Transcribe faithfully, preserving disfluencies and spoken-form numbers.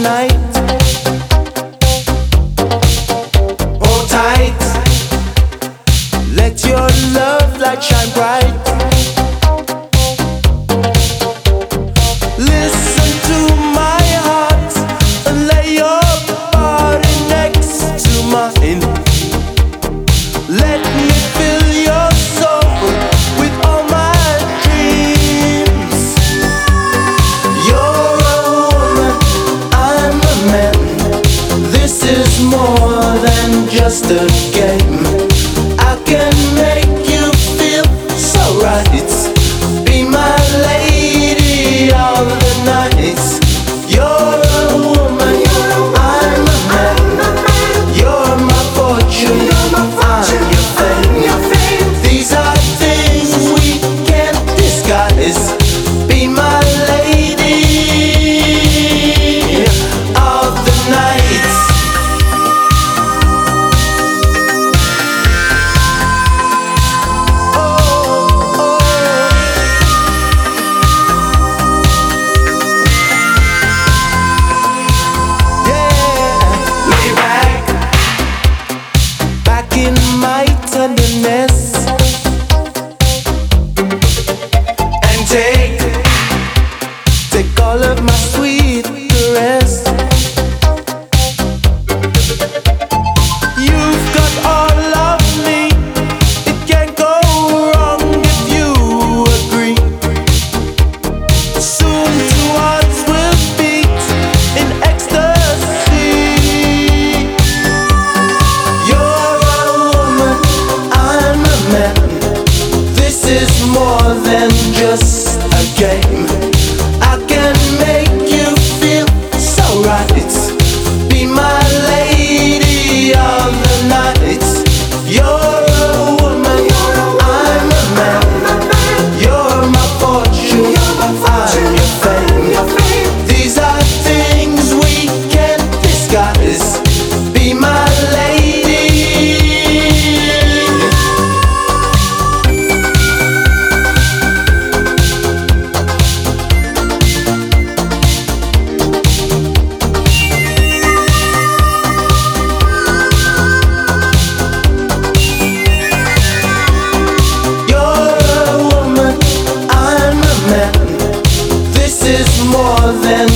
night. Hold tight, let your love light shine bright. Listen to my heart and lay your body next to mine. Let me fill your soul with all my dreams. You're a woman, I'm a man. This is more than just a game. I can make you feel so right. Be my lady of the night. You're a woman, I'm a man. You're my fortune, I'm your fame. These are things we can't disguise. Be my lady of the night. In my tenderness, and take, take all of my sweet caress. You've got all of me, it can't go wrong if you agree. Soon two hearts will beat in ecstasy. This is more than just a game. I can make you feel so right. Be my lady of the night. You're a woman, I'm a man. You're my fortune, I'm your fame. These are things we can't disguise. Be my lady. This is more than